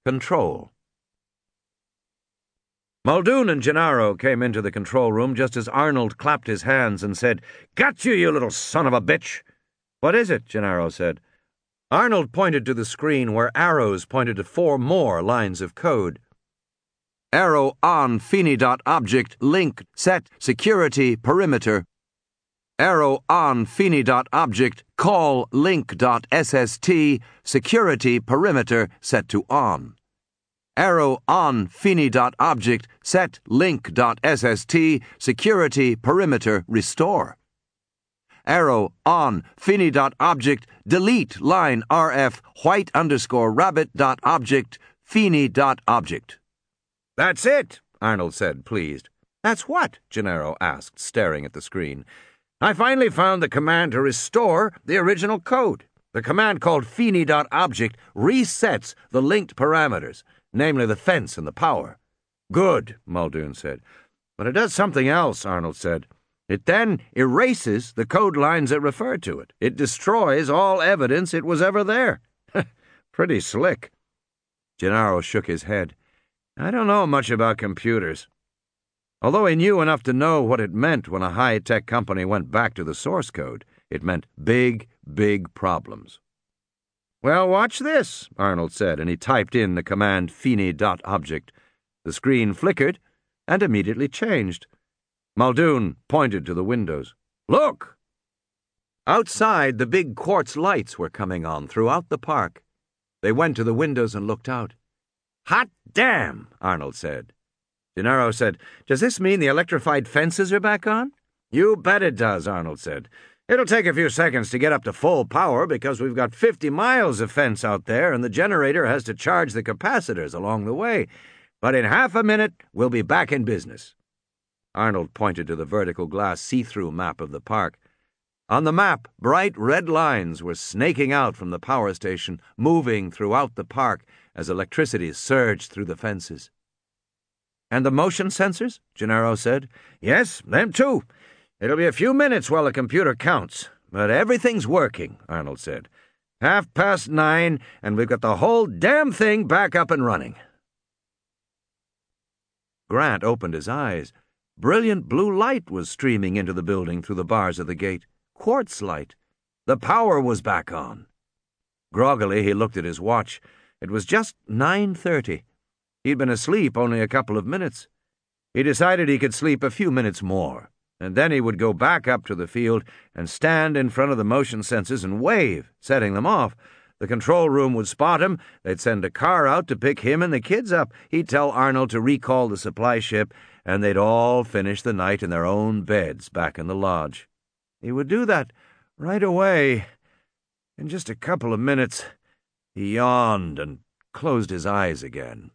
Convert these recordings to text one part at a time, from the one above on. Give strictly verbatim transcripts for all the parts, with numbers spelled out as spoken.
Control. Muldoon and Gennaro came into the control room just as Arnold clapped his hands and said, "Got you, you little son of a bitch!" "What is it?" Gennaro said. Arnold pointed to the screen where arrows pointed to four more lines of code. Arrow on Feeney.object link set security perimeter. Arrow on Feeney.object call link.sst security perimeter set to on. Arrow on Feeney.object set link.sst security perimeter restore. Arrow on Feeney.object delete line rf white underscore rabbit.object Feeney.object. "That's it," Arnold said, pleased. "That's what?" Gennaro asked, staring at the screen. "I finally found the command to restore the original code. The command called Feeney.object resets the linked parameters, namely the fence and the power." "Good," Muldoon said. "But it does something else," Arnold said. "It then erases the code lines that refer to it. It destroys all evidence it was ever there." "Pretty slick." Gennaro shook his head. "I don't know much about computers." Although he knew enough to know what it meant when a high-tech company went back to the source code, it meant big, big problems. "Well, watch this," Arnold said, and he typed in the command Feeney.object. The screen flickered and immediately changed. Muldoon pointed to the windows. "Look!" Outside, the big quartz lights were coming on throughout the park. They went to the windows and looked out. "Hot damn," Arnold said. Gennaro said, "Does this mean the electrified fences are back on?" "You bet it does," Arnold said. "It'll take a few seconds to get up to full power because we've got fifty miles of fence out there and the generator has to charge the capacitors along the way. But in half a minute, we'll be back in business." Arnold pointed to the vertical glass see-through map of the park. On the map, bright red lines were snaking out from the power station, moving throughout the park as electricity surged through the fences. "And the motion sensors?" Gennaro said. "Yes, them too. It'll be a few minutes while the computer counts, but everything's working," Arnold said. "Half past nine, and we've got the whole damn thing back up and running." Grant opened his eyes. Brilliant blue light was streaming into the building through the bars of the gate. Quartz light. The power was back on. Groggily, he looked at his watch. It was just nine thirty. He'd been asleep only a couple of minutes. He decided he could sleep a few minutes more, and then he would go back up to the field and stand in front of the motion sensors and wave, setting them off. The control room would spot him. They'd send a car out to pick him and the kids up. He'd tell Arnold to recall the supply ship, and they'd all finish the night in their own beds back in the lodge. He would do that right away. In just a couple of minutes, he yawned and closed his eyes again.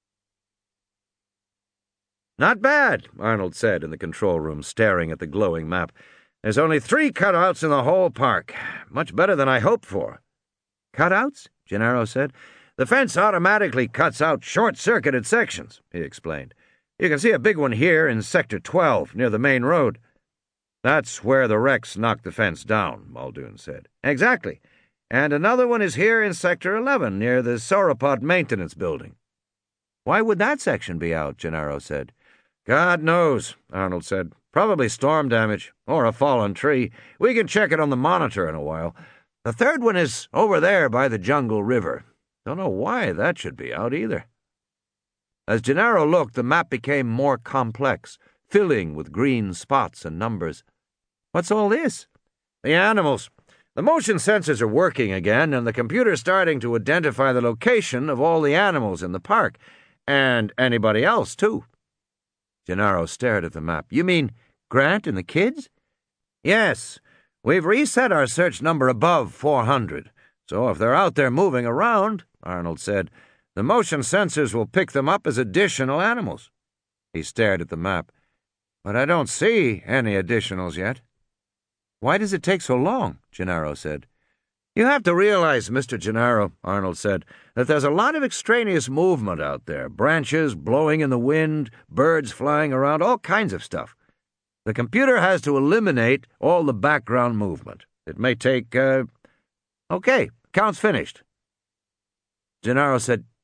"Not bad," Arnold said in the control room, staring at the glowing map. "There's only three cutouts in the whole park. Much better than I hoped for." "Cutouts?" Gennaro said. "The fence automatically cuts out short-circuited sections," he explained. "You can see a big one here in Sector twelve, near the main road." "That's where the wrecks knocked the fence down," Muldoon said. "Exactly. And another one is here in Sector eleven, near the Sauropod maintenance building." "Why would that section be out?" Gennaro said. "God knows," Arnold said. "Probably storm damage, or a fallen tree. We can check it on the monitor in a while. The third one is over there by the Jungle River. Don't know why that should be out either." As Gennaro looked, the map became more complex, filling with green spots and numbers. "What's all this?" "The animals. The motion sensors are working again, and the computer's starting to identify the location of all the animals in the park, and anybody else, too." Gennaro stared at the map. "You mean Grant and the kids?" "Yes. We've reset our search number above four hundred, so if they're out there moving around," Arnold said, "the motion sensors will pick them up as additional animals." He stared at the map. "But I don't see any additionals yet." "Why does it take so long?" Gennaro said. "You have to realize, Mister Gennaro," Arnold said, "that there's a lot of extraneous movement out there, branches blowing in the wind, birds flying around, all kinds of stuff. The computer has to eliminate all the background movement. It may take, uh... Okay, count's finished." Gennaro said,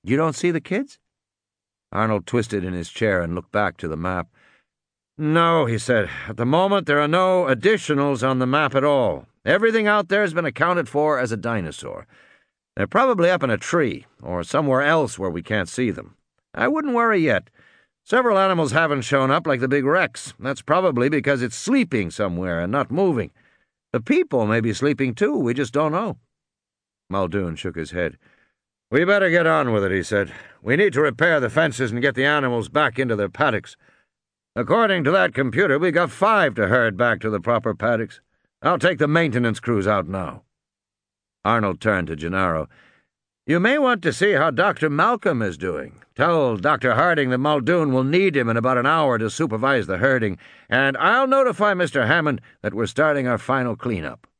You don't see the kids? Arnold twisted in his chair and looked back to the map. No, he said. At the moment, there are no additionals on the map at all. Everything out there has been accounted for as a dinosaur. They're probably up in a tree, or somewhere else where we can't see them. I wouldn't worry yet. Several animals haven't shown up, like the big Rex. That's probably because it's sleeping somewhere and not moving. The people may be sleeping too, we just don't know. Muldoon shook his head. We better get on with it, he said. We need to repair the fences and get the animals back into their paddocks. According to that computer, we got five to herd back to the proper paddocks. I'll take the maintenance crews out now. Arnold turned to Gennaro. You may want to see how Doctor Malcolm is doing. Tell Doctor Harding that Muldoon will need him in about an hour to supervise the herding, and I'll notify Mister Hammond that we're starting our final cleanup.